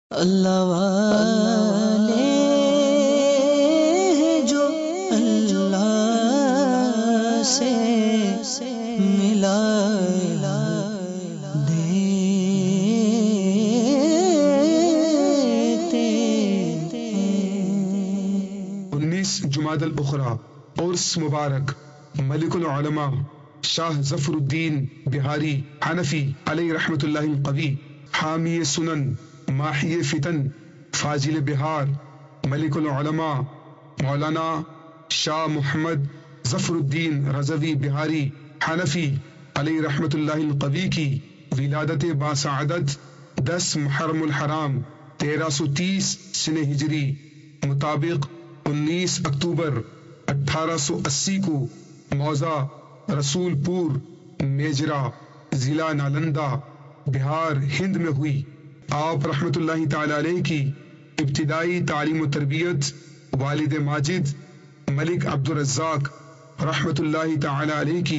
اللہ والے ہیں جو اللہ سے ملا دیتے ہیں۔ 19 جمادی الاخری عرس مبارک ملک العلماء شاہ ظفر الدین بہاری حنفی علیہ رحمت اللہ القوی، حامی سنن، ماحی فتن، فاضل بہار، ملک العلماء مولانا شاہ محمد ظفر الدین رضوی بہاری حنفی علیہ رحمت اللہ القوی کی ولادت باسعادت 10 محرم الحرام 1330 سنہ ہجری مطابق 19 اکتوبر 1880 کو موضع رسول پور میجرا ضلع نالندہ بہار ہند میں ہوئی۔ آپ رحمت اللہ تعالی علیہ کی ابتدائی تعلیم و تربیت والد ماجد ملک عبد الرزاق رحمت اللہ تعالی علیہ کی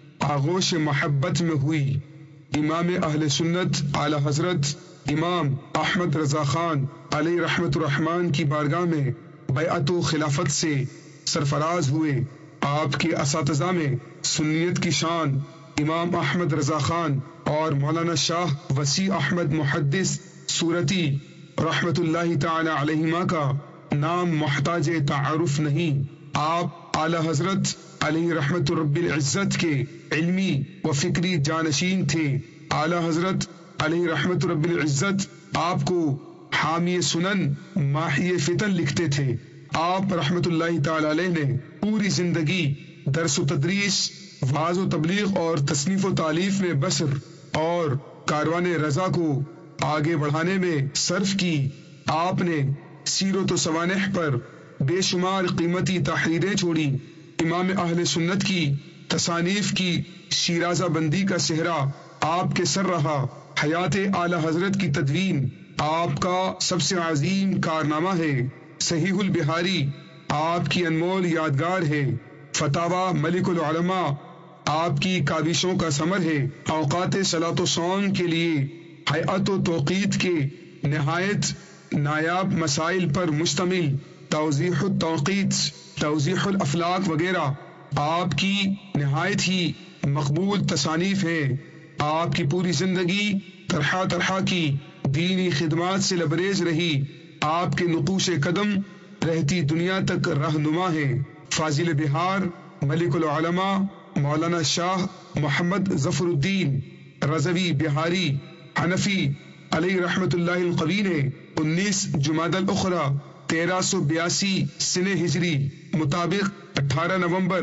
آغوش محبت میں ہوئی۔ امام اہل سنت اعلی حضرت امام احمد رضا خان علیہ رحمت الرحمن کی بارگاہ میں بیعت و خلافت سے سرفراز ہوئے۔ آپ کے اساتذہ میں سنیت کی شان امام احمد رضا خان اور مولانا شاہ وسیع احمد محدث صورتی رحمت اللہ تعالی علیہما کا نام محتاج تعارف نہیں۔ آپ اعلی حضرت علیہ رحمت رب العزت کے علمی و فکری جانشین تھے۔ اعلی حضرت علیہ رحمت رب العزت آپ کو حامی سنن ماحی فتن لکھتے تھے۔ آپ رحمت اللہ تعالی علیہ نے پوری زندگی درس و تدریس، وعظ و تبلیغ اور تصنیف و تالیف میں بسر اور کاروان رضا کو آگے بڑھانے میں صرف کی۔ آپ نے سیرت و سوانح پر بے شمار قیمتی تحریریں چھوڑی۔ امام اہل سنت کی تصانیف کی شیرازہ بندی کا صحرا آپ کے سر رہا۔ حیات اعلی حضرت کی تدوین آپ کا سب سے عظیم کارنامہ ہے۔ صحیح البہاری آپ کی انمول یادگار ہے۔ فتاوی ملک العلماء آپ کی کاوشوں کا ثمر ہے۔ اوقات صلاۃ و صوم کے لیے ہیئت و توقیت کے نہایت نایاب مسائل پر مشتمل توضیح التوقیت، توضیح الافلاک وغیرہ آپ کی نہایت ہی مقبول تصانیف ہیں۔ آپ کی پوری زندگی طرح طرح کی دینی خدمات سے لبریز رہی۔ آپ کے نقوش قدم رہتی دنیا تک رہنما ہیں۔ فاضل بہار ملک العلماء مولانا شاہ محمد ظفر الدین رضوی بہاری حنفی علیہ رحمت اللہ القوی نے 19 جمادی الاخری 1382 سنہ ہجری مطابق 18 نومبر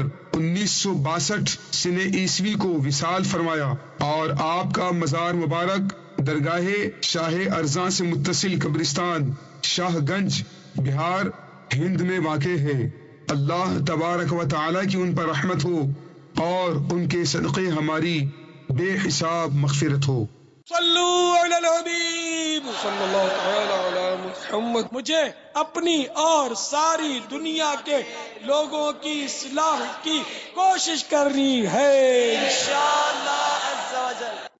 1962 سنہ عیسوی کو وصال فرمایا، اور آپ کا مزار مبارک درگاہ شاہ ارزاں سے متصل قبرستان شاہ گنج بہار ہند میں واقع ہے۔ اللہ تبارک و تعالی کی ان پر رحمت ہو اور ان کے صدقے ہماری بے حساب مغفرت ہو۔ صلو علی الحبیب صلی اللہ تعالی علی محمد۔ مجھے اپنی اور ساری دنیا کے لوگوں کی اصلاح کی کوشش کرنی ہے انشاءاللہ۔